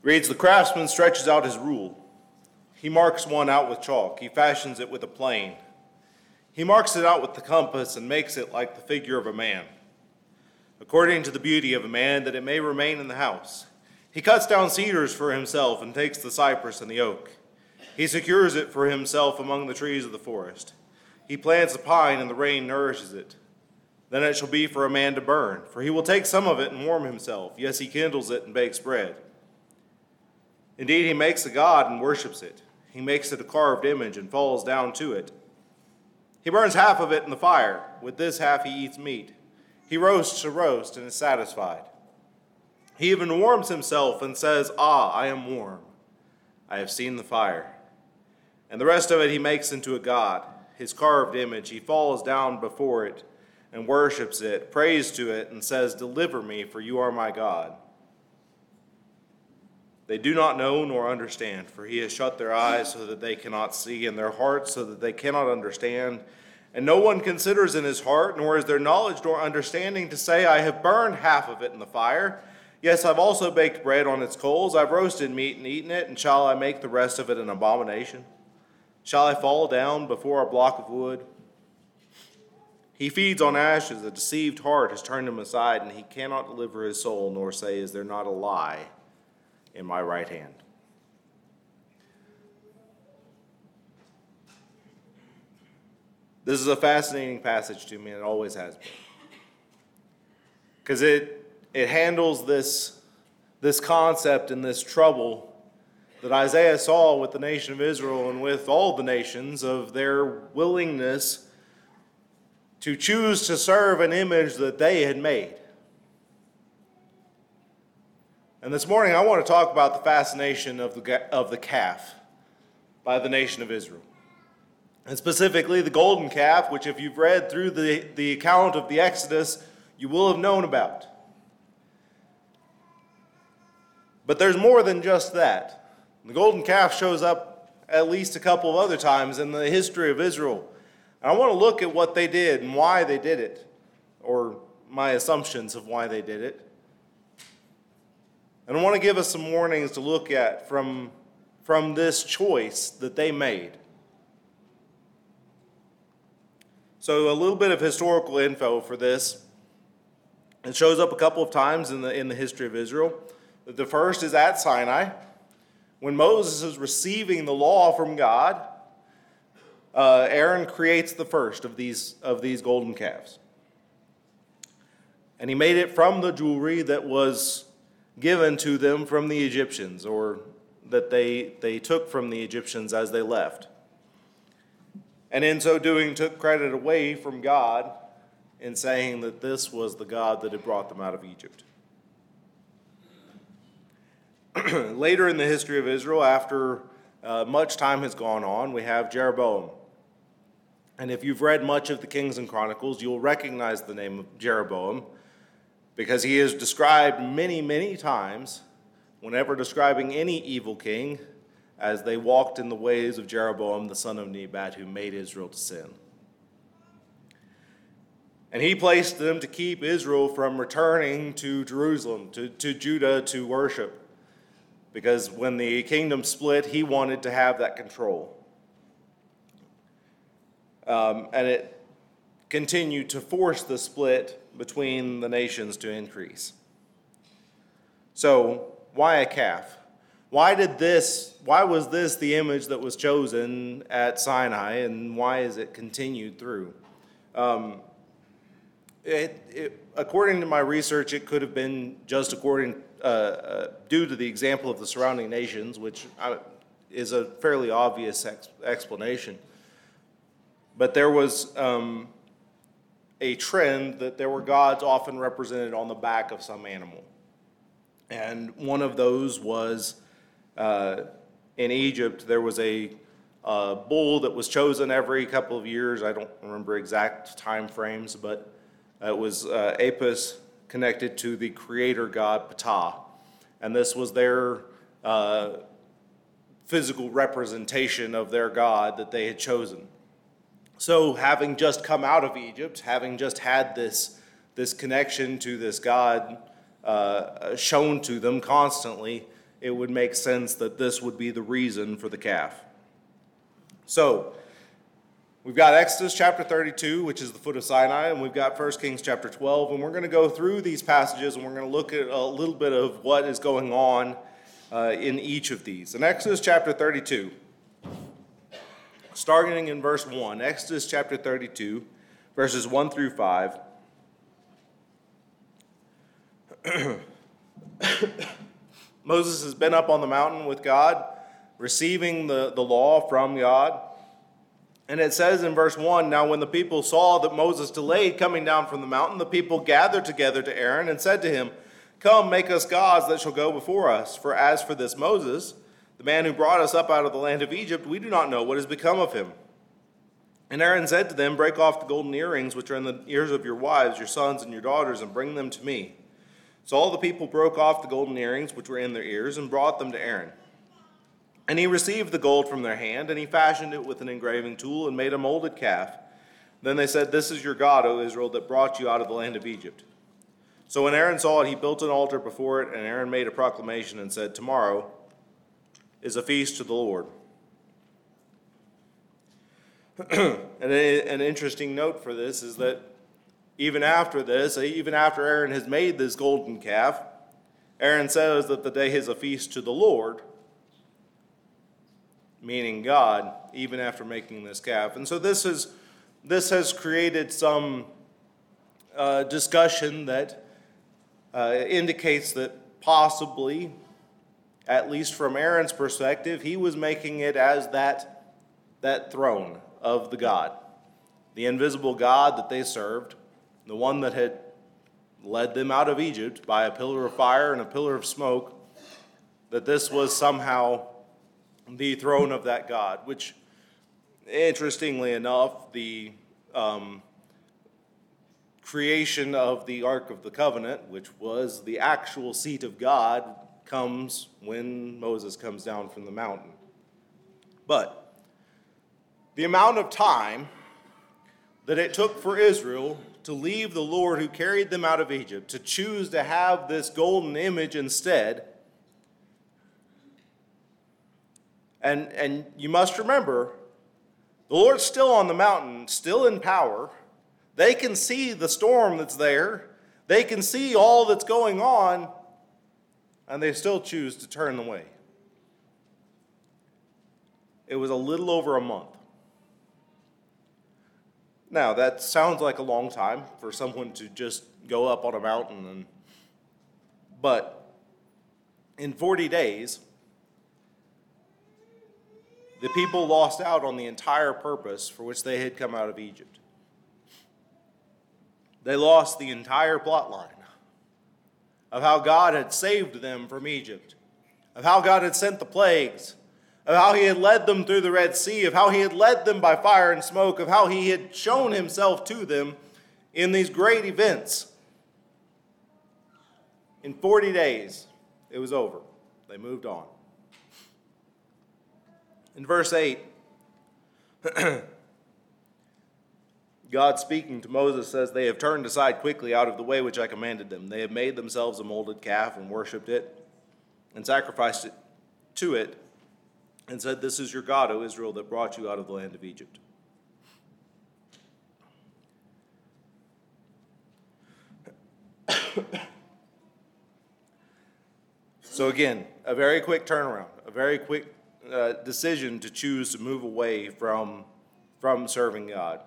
Reads, the craftsman stretches out his rule. He marks one out with chalk. He fashions it with a plane. He marks it out with the compass and makes it like the figure of a man, according to the beauty of a man, that it may remain in the house. He cuts down cedars for himself and takes the cypress and the oak. He secures it for himself among the trees of the forest. He plants a pine, and the rain nourishes it. Then it shall be for a man to burn, for he will take some of it and warm himself. Yes, he kindles it and bakes bread. Indeed, he makes a god and worships it. He makes it a carved image and falls down to it. He burns half of it in the fire. With this half he eats meat. He roasts a roast and is satisfied. He even warms himself and says, "Ah, I am warm. I have seen the fire." And the rest of it he makes into a god, his carved image. He falls down before it and worships it, prays to it, and says, "Deliver me, for you are my God." They do not know nor understand, for he has shut their eyes so that they cannot see, and their hearts so that they cannot understand. And no one considers in his heart, nor is there knowledge nor understanding to say, "I have burned half of it in the fire. Yes, I've also baked bread on its coals. I've roasted meat and eaten it, and shall I make the rest of it an abomination? Shall I fall down before a block of wood?" He feeds on ashes. A deceived heart has turned him aside, and he cannot deliver his soul, nor say, "Is there not a lie in my right hand?" This is a fascinating passage to me, and it always has been. Because it handles this concept and this trouble that Isaiah saw with the nation of Israel and with all the nations, of their willingness to choose to serve an image that they had made. And this morning I want to talk about the fascination of the calf by the nation of Israel. And specifically the golden calf, which if you've read through the account of the Exodus, you will have known about. But there's more than just that. The golden calf shows up at least a couple of other times in the history of Israel. And I want to look at what they did and why they did it, or my assumptions of why they did it. And I want to give us some warnings to look at from this choice that they made. So a little bit of historical info for this. It shows up a couple of times in the history of Israel. The first is at Sinai, when Moses is receiving the law from God. Aaron creates the first of these golden calves, and he made it from the jewelry that was given to them from the Egyptians, or that they took from the Egyptians as they left. And in so doing, took credit away from God in saying that this was the God that had brought them out of Egypt. Later in the history of Israel, after much time has gone on, we have Jeroboam. And if you've read much of the Kings and Chronicles, you'll recognize the name of Jeroboam, because he is described many, many times, whenever describing any evil king, as they walked in the ways of Jeroboam, the son of Nebat, who made Israel to sin. And he placed them to keep Israel from returning to Jerusalem, to Judah, to worship. Because when the kingdom split, he wanted to have that control. And it continued to force the split between the nations to increase. So, why a calf? Why was this the image that was chosen at Sinai, and why is it continued through? According to my research, it could have been just due to the example of the surrounding nations, which is a fairly obvious explanation. But there was a trend that there were gods often represented on the back of some animal. And one of those was, in Egypt, there was a bull that was chosen every couple of years. I don't remember exact time frames, but it was Apis connected to the creator god Ptah. And this was their physical representation of their god that they had chosen. So having just come out of Egypt, having just had this connection to this god shown to them constantly, it would make sense that this would be the reason for the calf. So, we've got Exodus chapter 32, which is the foot of Sinai, and we've got 1 Kings chapter 12, and we're going to go through these passages, and we're going to look at a little bit of what is going on in each of these. In Exodus chapter 32, starting in verse 1, Exodus chapter 32, verses 1 through 5. Moses has been up on the mountain with God, receiving the law from God. And it says in verse 1, "Now when the people saw that Moses delayed coming down from the mountain, the people gathered together to Aaron and said to him, 'Come, make us gods that shall go before us. For as for this Moses, the man who brought us up out of the land of Egypt, we do not know what has become of him.' And Aaron said to them, 'Break off the golden earrings which are in the ears of your wives, your sons, and your daughters, and bring them to me.' So all the people broke off the golden earrings which were in their ears and brought them to Aaron. And he received the gold from their hand, and he fashioned it with an engraving tool and made a molded calf. Then they said, 'This is your God, O Israel, that brought you out of the land of Egypt.' So when Aaron saw it, he built an altar before it, and Aaron made a proclamation and said, 'Tomorrow is a feast to the Lord.'" And an interesting note for this is that even after this, even after Aaron has made this golden calf, Aaron says that the day is a feast to the Lord, meaning God, even after making this calf. And so this has created some discussion that indicates that possibly, at least from Aaron's perspective, he was making it as that throne of the God, the invisible God that they served, the one that had led them out of Egypt by a pillar of fire and a pillar of smoke, that this was somehow the throne of that God, which, interestingly enough, the creation of the Ark of the Covenant, which was the actual seat of God, comes when Moses comes down from the mountain. But the amount of time that it took for Israel to leave the Lord who carried them out of Egypt, to choose to have this golden image instead. And you must remember, the Lord's still on the mountain, still in power. They can see the storm that's there. They can see all that's going on, and they still choose to turn away. It was a little over a month. Now, that sounds like a long time for someone to just go up on a mountain. But in 40 days, the people lost out on the entire purpose for which they had come out of Egypt. They lost the entire plot line of how God had saved them from Egypt, of how God had sent the plagues, of how he had led them through the Red Sea, of how he had led them by fire and smoke, of how he had shown himself to them in these great events. In 40 days, it was over. They moved on. In verse 8, God speaking to Moses says, "They have turned aside quickly out of the way which I commanded them. They have made themselves a molded calf and worshipped it and sacrificed it to it and said, 'This is your God, O Israel, that brought you out of the land of Egypt.'" So again, a very quick turnaround, a very quick decision to choose to move away from serving God.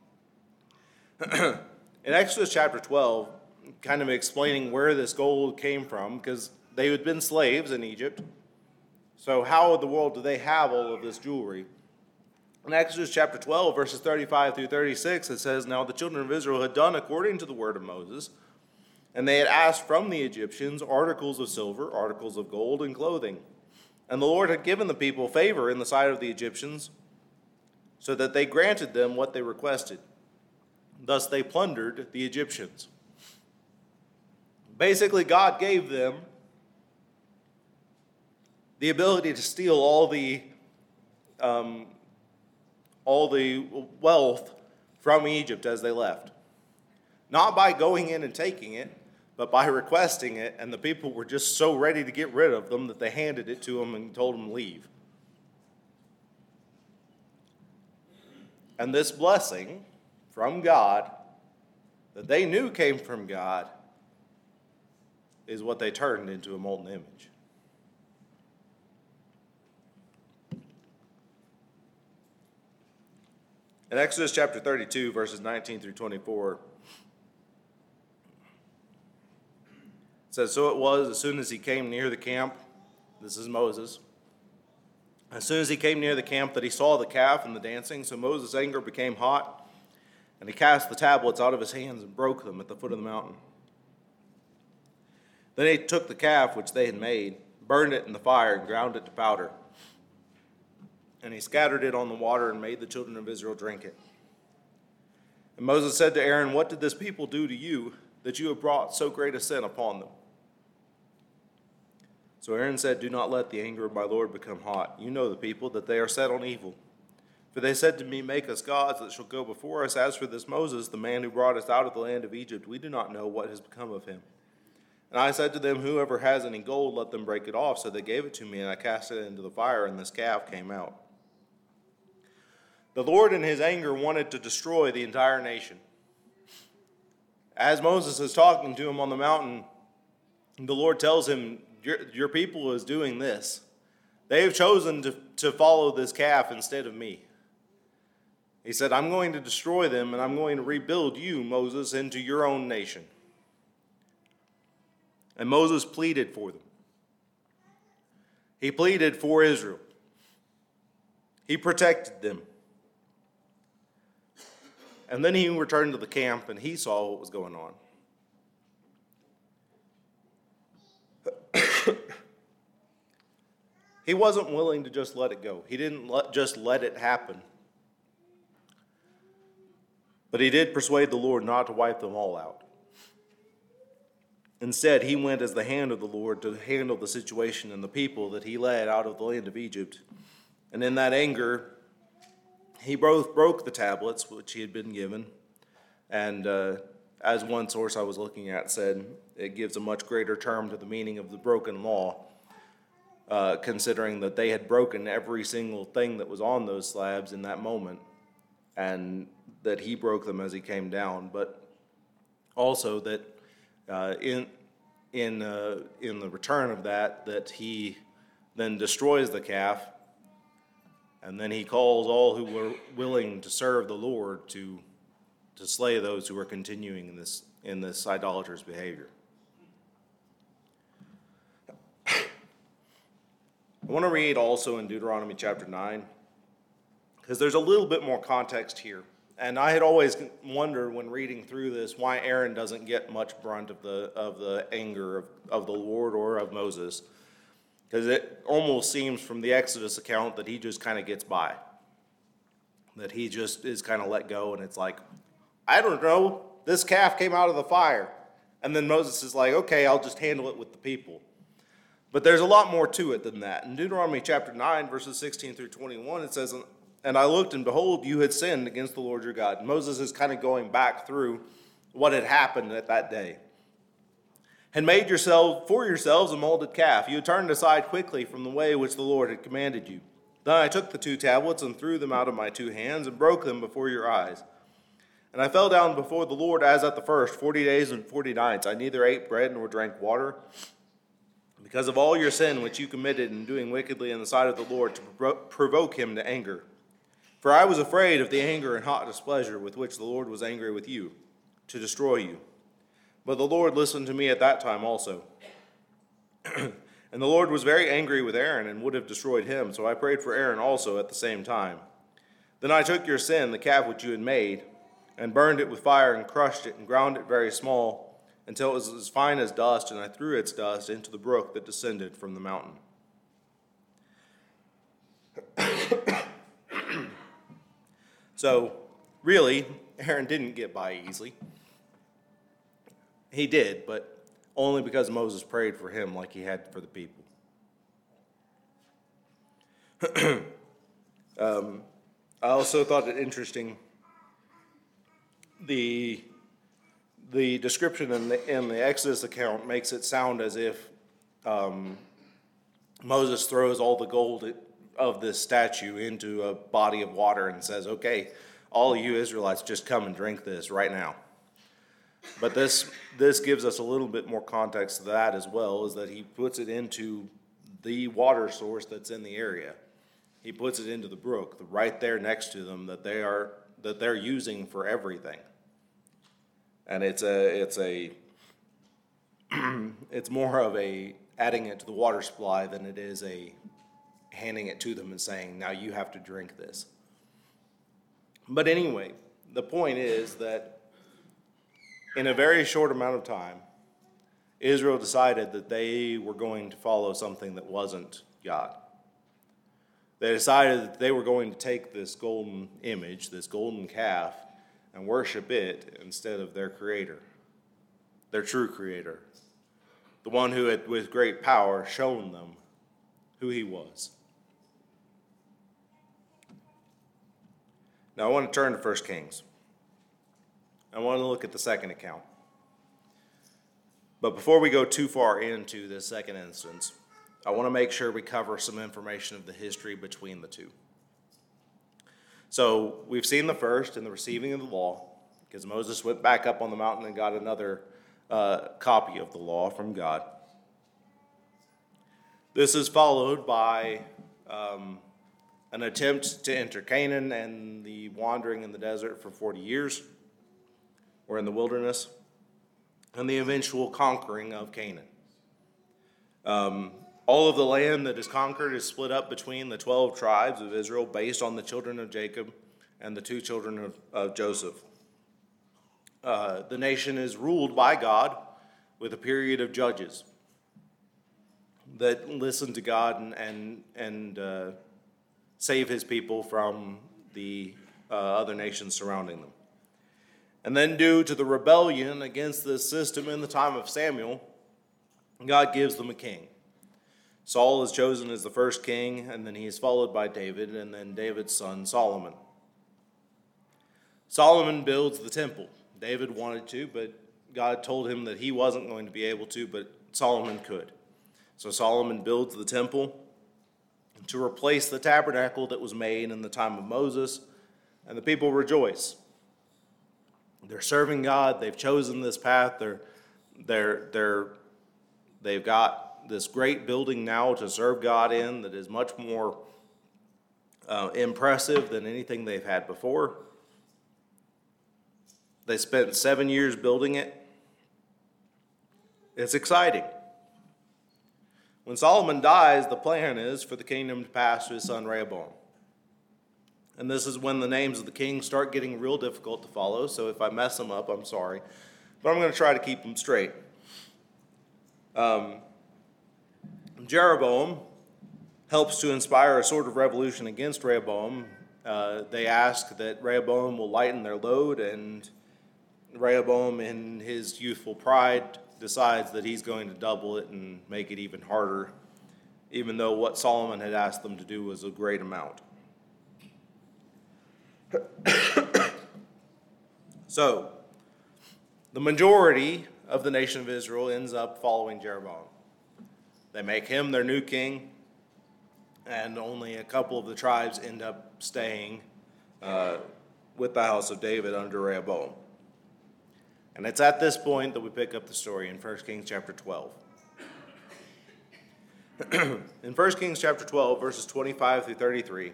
In Exodus chapter 12, kind of explaining where this gold came from, because they had been slaves in Egypt. So how in the world do they have all of this jewelry? In Exodus chapter 12, verses 35 through 36, it says, "Now the children of Israel had done according to the word of Moses, and they had asked from the Egyptians articles of silver, articles of gold, and clothing. And the Lord had given the people favor in the sight of the Egyptians, so that they granted them what they requested. Thus they plundered the Egyptians." Basically, God gave them the ability to steal all the wealth from Egypt as they left. Not by going in and taking it, but by requesting it, and the people were just so ready to get rid of them that they handed it to him and told him to leave. And this blessing from God that they knew came from God is what they turned into a molten image. In Exodus chapter 32, verses 19 through 24, it says, "So it was, as soon as he came near the camp," this is Moses, "as soon as he came near the camp that he saw the calf and the dancing, so Moses' anger became hot, and he cast the tablets out of his hands and broke them at the foot of the mountain. Then he took the calf which they had made, burned it in the fire, and ground it to powder. And he scattered it on the water and made the children of Israel drink it. And Moses said to Aaron, 'What did this people do to you, that you have brought so great a sin upon them?' So Aaron said, 'Do not let the anger of my Lord become hot. You know the people, that they are set on evil. For they said to me, Make us gods that shall go before us. As for this Moses, the man who brought us out of the land of Egypt, we do not know what has become of him.' And I said to them, Whoever has any gold, let them break it off. So they gave it to me, and I cast it into the fire, and this calf came out." The Lord in his anger wanted to destroy the entire nation. As Moses is talking to him on the mountain, the Lord tells him, your people is doing this. They have chosen to follow this calf instead of me. He said, I'm going to destroy them, and I'm going to rebuild you, Moses, into your own nation. And Moses pleaded for them. He pleaded for Israel. He protected them. And then he returned to the camp, and he saw what was going on. He wasn't willing to just let it go. He didn't just let it happen. But he did persuade the Lord not to wipe them all out. Instead, he went as the hand of the Lord to handle the situation and the people that he led out of the land of Egypt. And in that anger, he both broke the tablets which he had been given, and as one source I was looking at said, it gives a much greater term to the meaning of the broken law, considering that they had broken every single thing that was on those slabs in that moment, and that he broke them as he came down, but also that in the return of that he then destroys the calf, and then he calls all who were willing to serve the Lord to slay those who were continuing in this idolatrous behavior. I want to read also in Deuteronomy chapter 9, because there's a little bit more context here. And I had always wondered when reading through this why Aaron doesn't get much brunt of the anger of the Lord or of Moses. Because it almost seems from the Exodus account that he just kind of gets by. That he just is kind of let go, and it's like, I don't know, this calf came out of the fire. And then Moses is like, okay, I'll just handle it with the people. But there's a lot more to it than that. In Deuteronomy chapter 9, verses 16 through 21, it says, "And I looked, and behold, you had sinned against the Lord your God." Moses is kind of going back through what had happened at that day. "And made for yourselves a molded calf. You had turned aside quickly from the way which the Lord had commanded you. Then I took the 2 tablets and threw them out of my 2 hands and broke them before your eyes. And I fell down before the Lord as at the first, 40 days and 40 nights. I neither ate bread nor drank water, because of all your sin which you committed in doing wickedly in the sight of the Lord, to provoke him to anger. For I was afraid of the anger and hot displeasure with which the Lord was angry with you, to destroy you. But the Lord listened to me at that time also. And the Lord was very angry with Aaron and would have destroyed him. So I prayed for Aaron also at the same time. Then I took your sin, the calf which you had made, and burned it with fire and crushed it and ground it very small, until it was as fine as dust, and I threw its dust into the brook that descended from the mountain." So, really, Aaron didn't get by easily. He did, but only because Moses prayed for him like he had for the people. I also thought it interesting, the The description in the Exodus account makes it sound as if Moses throws all the gold of this statue into a body of water and says, okay, all you Israelites, just come and drink this right now. But this gives us a little bit more context to that as well, is that he puts it into the water source that's in the area. He puts it into the brook right there next to them that they're using for everything. And it's more of a adding it to the water supply than it is a handing it to them and saying, now you have to drink this. But anyway, the point is that in a very short amount of time, Israel decided that they were going to follow something that wasn't God. They decided that they were going to take this golden image, this golden calf, and worship it instead of their creator, their true creator, the one who had with great power shown them who he was. Now I want to turn to 1 Kings. I want to look at the second account. But before we go too far into this second instance, I want to make sure we cover some information of the history between the two. So we've seen the first in the receiving of the law, because Moses went back up on the mountain and got another copy of the law from God. This is followed by an attempt to enter Canaan and the wandering in the desert for 40 years, or in the wilderness, and the eventual conquering of Canaan. All of the land that is conquered is split up between the 12 tribes of Israel based on the children of Jacob and the 2 children of Joseph. The nation is ruled by God with a period of judges that listen to God and save his people from the other nations surrounding them. And then due to the rebellion against this system in the time of Samuel, God gives them a king. Saul is chosen as the first king, and then he is followed by David, and then David's son Solomon. Solomon builds the temple. David wanted to, but God told him that he wasn't going to be able to, but Solomon could. So Solomon builds the temple to replace the tabernacle that was made in the time of Moses, and the people rejoice. They're serving God. They've chosen this path. They've got this great building now to serve God in that is much more impressive than anything they've had before. They spent 7 years building it. It's exciting. When Solomon dies, the plan is for the kingdom to pass to his son Rehoboam. And this is when the names of the kings start getting real difficult to follow, so if I mess them up, I'm sorry. But I'm going to try to keep them straight. Jeroboam helps to inspire a sort of revolution against Rehoboam. They ask that Rehoboam will lighten their load, and Rehoboam, in his youthful pride, decides that he's going to double it and make it even harder, even though what Solomon had asked them to do was a great amount. So, the majority of the nation of Israel ends up following Jeroboam. They make him their new king, and only a couple of the tribes end up staying with the house of David under Rehoboam. And it's at this point that we pick up the story in 1 Kings chapter 12. In 1 Kings chapter 12, verses 25 through 33, it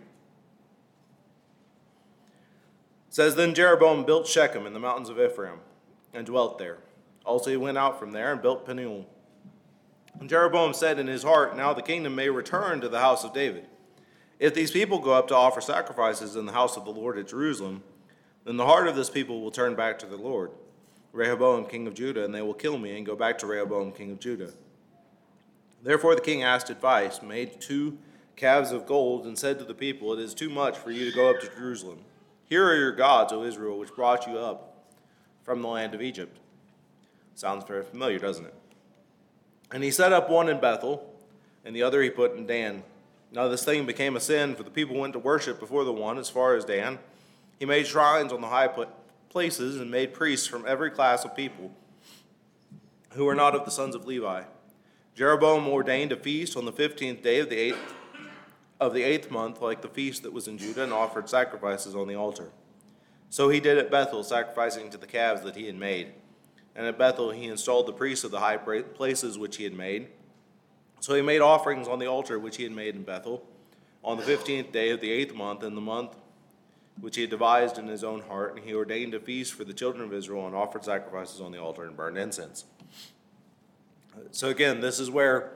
says, Then Jeroboam built Shechem in the mountains of Ephraim and dwelt there. Also he went out from there and built Peniel. And Jeroboam said in his heart, Now the kingdom may return to the house of David. If these people go up to offer sacrifices in the house of the Lord at Jerusalem, then the heart of this people will turn back to the Lord, Rehoboam king of Judah, and they will kill me and go back to Rehoboam king of Judah. Therefore the king asked advice, made 2 calves of gold, and said to the people, It is too much for you to go up to Jerusalem. Here are your gods, O Israel, which brought you up from the land of Egypt. Sounds very familiar, doesn't it? And he set up one in Bethel, and the other he put in Dan. Now this thing became a sin, for the people went to worship before the one as far as Dan. He made shrines on the high places and made priests from every class of people who were not of the sons of Levi. Jeroboam ordained a feast on the 15th day of the eighth month, like the feast that was in Judah, and offered sacrifices on the altar. So he did at Bethel, sacrificing to the calves that he had made. And at Bethel he installed the priests of the high places which he had made. So he made offerings on the altar which he had made in Bethel on the 15th day of the 8th month, in the month which he had devised in his own heart. And he ordained a feast for the children of Israel and offered sacrifices on the altar and burned incense. So again, this is where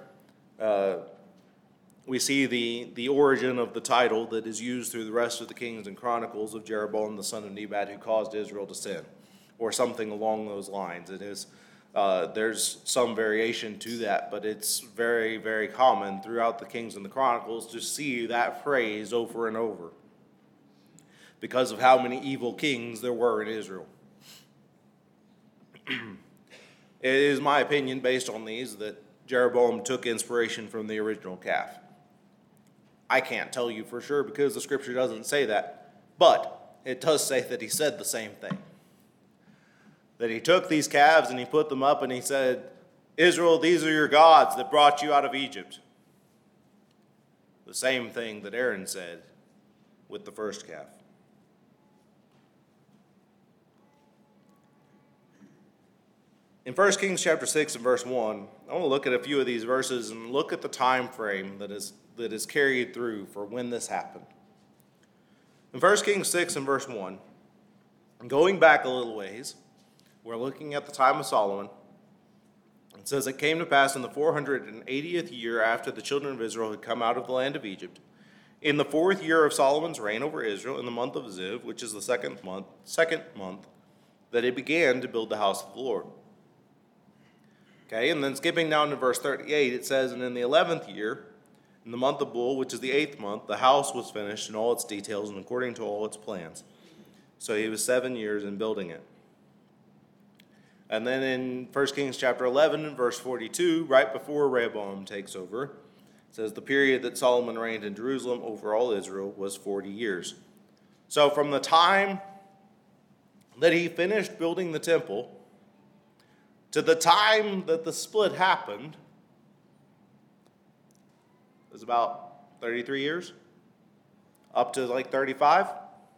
we see the origin of the title that is used through the rest of the Kings and Chronicles of Jeroboam the son of Nebat, who caused Israel to sin, or something along those lines. It is there's some variation to that, but it's very, very common throughout the Kings and the Chronicles to see that phrase over and over because of how many evil kings there were in Israel. It is my opinion, based on these, that Jeroboam took inspiration from the original calf. I can't tell you for sure because the scripture doesn't say that, but it does say that he said the same thing. That he took these calves and he put them up and he said, Israel, these are your gods that brought you out of Egypt. The same thing that Aaron said with the first calf. In 1 Kings chapter 6 and verse 1, I want to look at a few of these verses and look at the time frame that is carried through for when this happened. In 1 Kings 6 and verse 1, going back a little ways, we're looking at the time of Solomon. It says, it came to pass in the 480th year after the children of Israel had come out of the land of Egypt, in the 4th year of Solomon's reign over Israel, in the month of Ziv, which is the second month, that he began to build the house of the Lord. Okay, and then skipping down to verse 38, it says, and in the 11th year, in the month of Bul, which is the 8th month, the house was finished in all its details and according to all its plans. So he was 7 years in building it. And then in 1 Kings chapter 11 and verse 42, right before Rehoboam takes over, it says the period that Solomon reigned in Jerusalem over all Israel was 40 years. So from the time that he finished building the temple to the time that the split happened was about 33 years, up to like 35.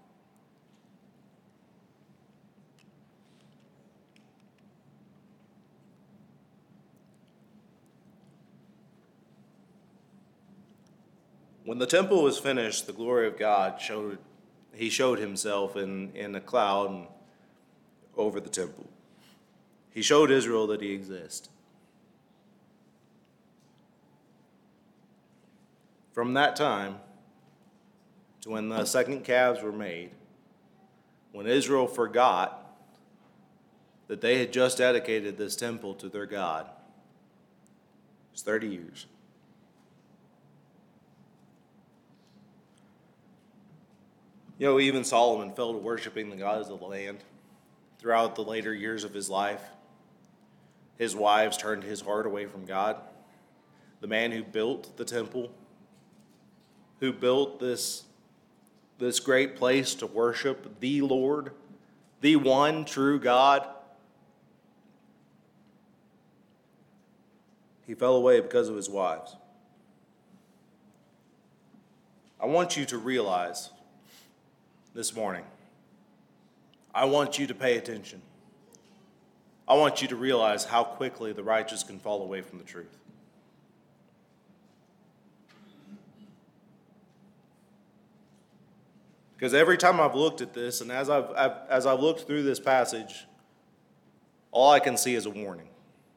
When the temple was finished, the glory of God showed himself in a cloud over the temple. He showed Israel that he exists. From that time to when the second calves were made, when Israel forgot that they had just dedicated this temple to their God, it was 30 years. You know, even Solomon fell to worshiping the gods of the land throughout the later years of his life. His wives turned his heart away from God. The man who built the temple, who built this great place to worship the Lord, the one true God, he fell away because of his wives. I want you to realize this morning, I want you to pay attention. I want you to realize how quickly the righteous can fall away from the truth. Because every time I've looked at this, and as I've looked through this passage, all I can see is a warning.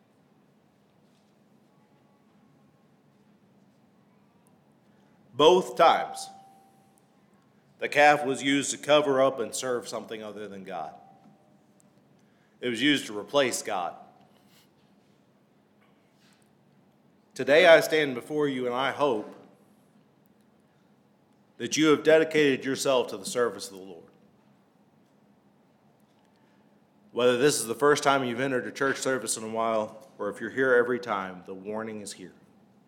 Both times, the calf was used to cover up and serve something other than God. It was used to replace God. Today I stand before you and I hope that you have dedicated yourself to the service of the Lord. Whether this is the first time you've entered a church service in a while, or if you're here every time, the warning is here.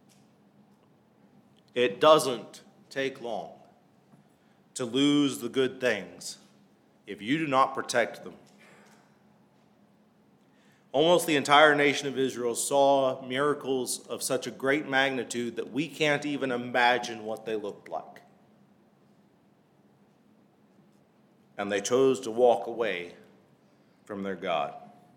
It doesn't take long to lose the good things if you do not protect them Almost the entire nation of Israel saw miracles of such a great magnitude that we can't even imagine what they looked like. And they chose to walk away from their God.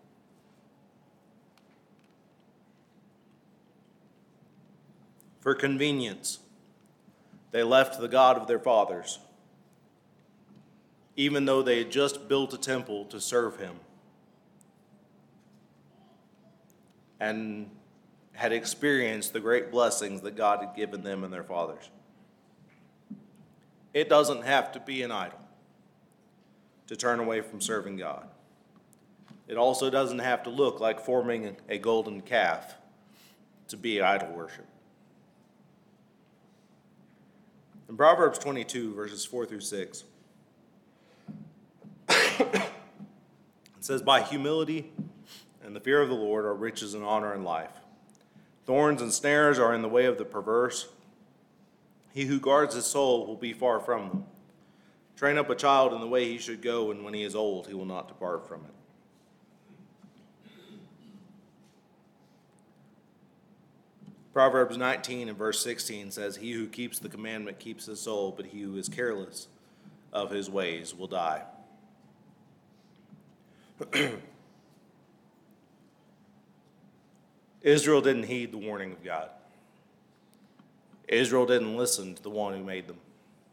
For convenience, they left the God of their fathers, even though they had just built a temple to serve him, and had experienced the great blessings that God had given them and their fathers. It doesn't have to be an idol to turn away from serving God. It also doesn't have to look like forming a golden calf to be idol worship. In Proverbs 22, verses 4 through 6, it says, "By humility and the fear of the Lord are riches and honor and life. Thorns and snares are in the way of the perverse. He who guards his soul will be far from them. Train up a child in the way he should go, and when he is old, he will not depart from it." Proverbs 19 and verse 16 says, "He who keeps the commandment keeps his soul, but he who is careless of his ways will die." Israel didn't heed the warning of God. Israel didn't listen to the one who made them.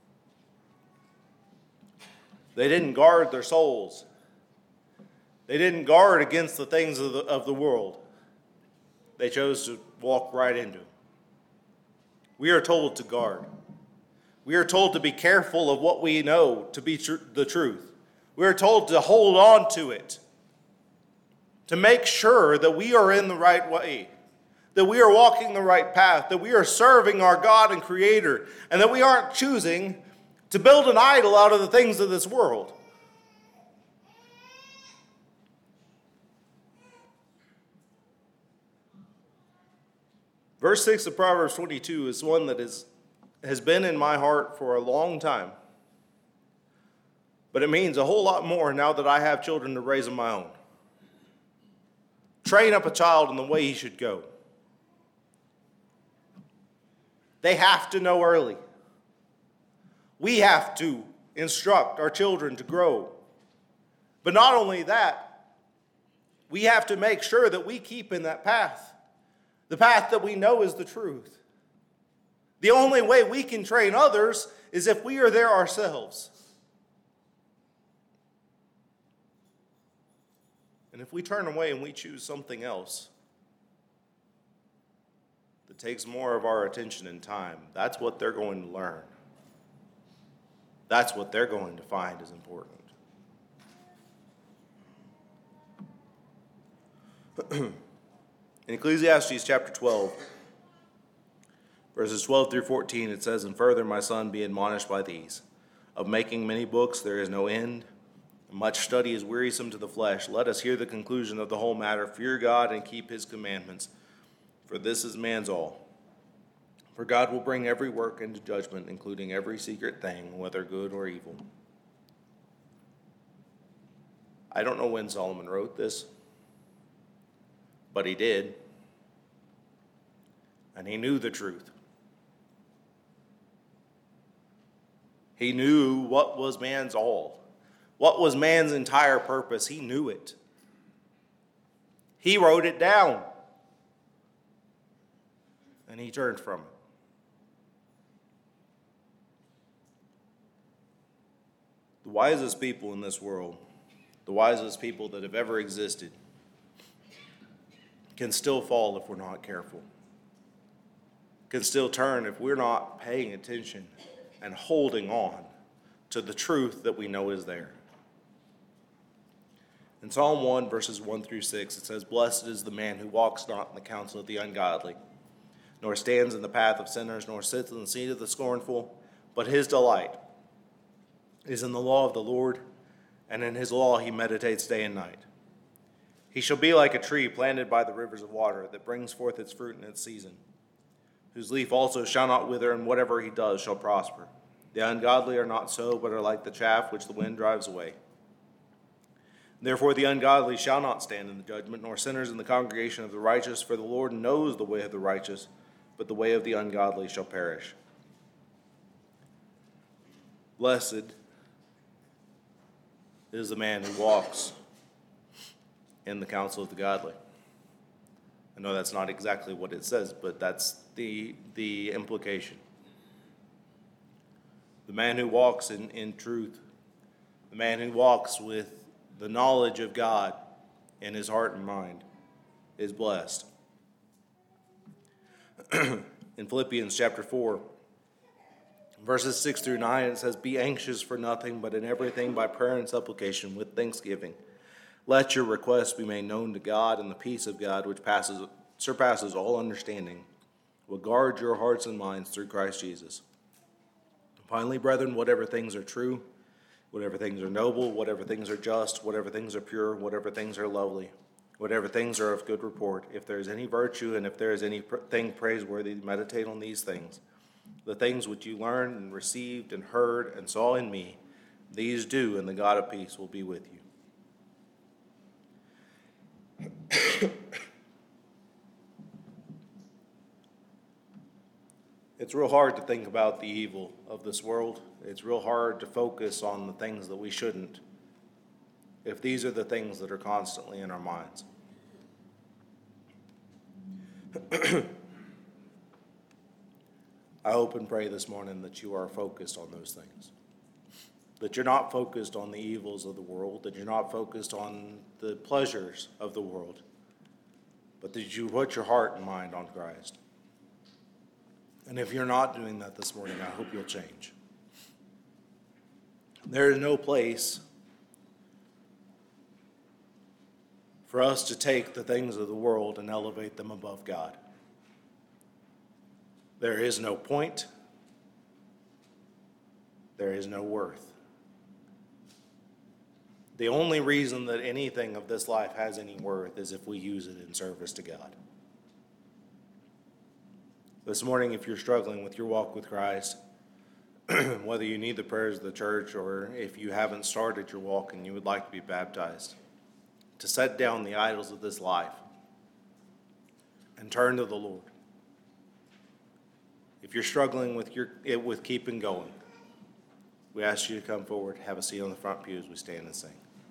They didn't guard their souls. They didn't guard against the things of the world. They chose to walk right into them. We are told to guard. We are told to be careful of what we know to be the truth. We are told to hold on to it, to make sure that we are in the right way, that we are walking the right path, that we are serving our God and Creator, and that we aren't choosing to build an idol out of the things of this world. Verse 6 of Proverbs 22 is one that has been in my heart for a long time. But it means a whole lot more now that I have children to raise of my own. Train up a child in the way he should go. They have to know early. We have to instruct our children to grow. But not only that, we have to make sure that we keep in that path, the path that we know is the truth. The only way we can train others is if we are there ourselves. And if we turn away and we choose something else that takes more of our attention and time, that's what they're going to learn. That's what they're going to find is important. In Ecclesiastes chapter 12, verses 12 through 14, it says, "And further, my son, be admonished by these. Of making many books there is no end. Much study is wearisome to the flesh. Let us hear the conclusion of the whole matter. Fear God and keep his commandments, for this is man's all. For God will bring every work into judgment, including every secret thing, whether good or evil." I don't know when Solomon wrote this, but he did. And he knew the truth. He knew what was man's all. What was man's entire purpose? He knew it. He wrote it down. And he turned from it. The wisest people in this world, the wisest people that have ever existed, can still fall if we're not careful. Can still turn if we're not paying attention and holding on to the truth that we know is there. In Psalm 1, verses 1 through 6, it says, "Blessed is the man who walks not in the counsel of the ungodly, nor stands in the path of sinners, nor sits in the seat of the scornful, but his delight is in the law of the Lord, and in his law he meditates day and night. He shall be like a tree planted by the rivers of water, that brings forth its fruit in its season, whose leaf also shall not wither, and whatever he does shall prosper. The ungodly are not so, but are like the chaff which the wind drives away. Therefore the ungodly shall not stand in the judgment, nor sinners in the congregation of the righteous, for the Lord knows the way of the righteous, but the way of the ungodly shall perish. Blessed is the man who walks in the counsel of the godly. I know that's not exactly what it says, but that's the implication. The man who walks in truth, the man who walks with the knowledge of God in his heart and mind is blessed. In Philippians chapter 4, verses 6 through 9, it says, "Be anxious for nothing, but in everything by prayer and supplication with thanksgiving. Let your requests be made known to God, and the peace of God, which surpasses all understanding, will guard your hearts and minds through Christ Jesus. Finally, brethren, whatever things are true, whatever things are noble, whatever things are just, whatever things are pure, whatever things are lovely, whatever things are of good report, if there is any virtue and if there is anything praiseworthy, meditate on these things. The things which you learned and received and heard and saw in me, these do, and the God of peace will be with you." It's real hard to think about the evil of this world. It's real hard to focus on the things that we shouldn't, if these are the things that are constantly in our minds. I hope and pray this morning that you are focused on those things. That you're not focused on the evils of the world, that you're not focused on the pleasures of the world, but that you put your heart and mind on Christ. And if you're not doing that this morning, I hope you'll change. There is no place for us to take the things of the world and elevate them above God. There is no point. There is no worth. The only reason that anything of this life has any worth is if we use it in service to God. This morning, if you're struggling with your walk with Christ, whether you need the prayers of the church or if you haven't started your walk and you would like to be baptized, to set down the idols of this life and turn to the Lord. If you're struggling with keeping going, we ask you to come forward, have a seat on the front pew as we stand and sing.